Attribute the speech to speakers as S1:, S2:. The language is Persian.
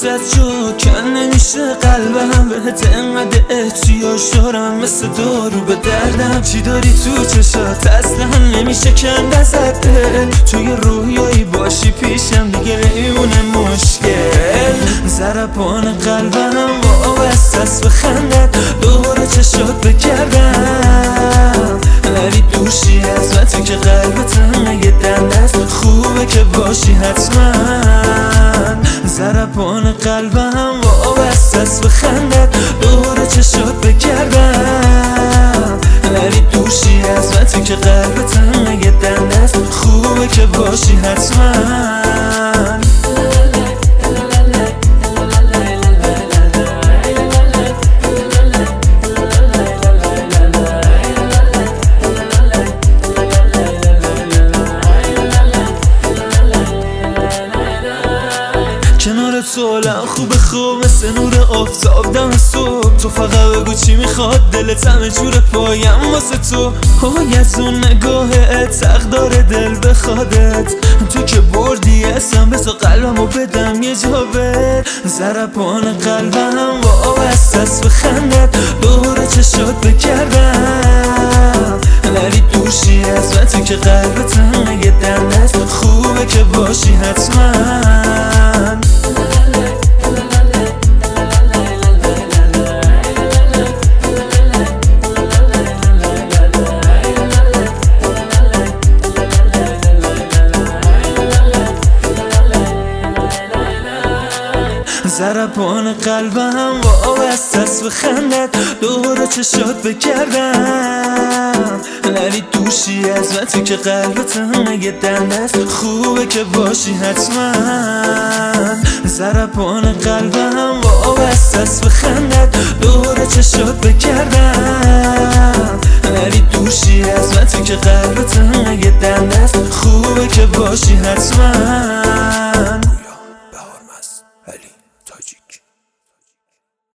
S1: واسط شد کن نمیشه قلبم بهت انقدر احتیاج دارم مثل دارو به دردم چی داری تو چشات اصلا نمیشه کند ازت توی رویایی باشی پیشم دیگه نمیمونه مشکل ضربان قلبم وابسته است به خندت دوباره چشات بگردم ولی دوشی از من تو که قلبتم یه دندست خوبه که باشی حتما ضربان قلبم وابسته است به خندت دوباره چشات بگردم ولی دوشی از من تو که قلبتم یه دندست خوبه که باشی حتما کنار تو حالم خوبه خوب مثل نور آفتاب دم صبح تو فقط بگو چی میخواد دلت همه جور پایم واسه تو از اون نگاهت حق داره دل بخوادت تو که بردی اسم بسا قلبمو بدم یه جا بر ضربان قلبم وابسته است به خندت دوباره چشات بگردم ولی دوشی از من تو که قلبتم یه دندست خوبه که باشی حتما ضربان قلبم وابسته است به خندت دوباره چشات بگردم ولی دوشی از من تو که قلبتم یه دندست خوبه که باشی حتما ضربان قلبم وابسته است به خندت دوباره چشات بگردم ولی دوشی از من تو که قلبتم یه دندست خوبه که باشی حتما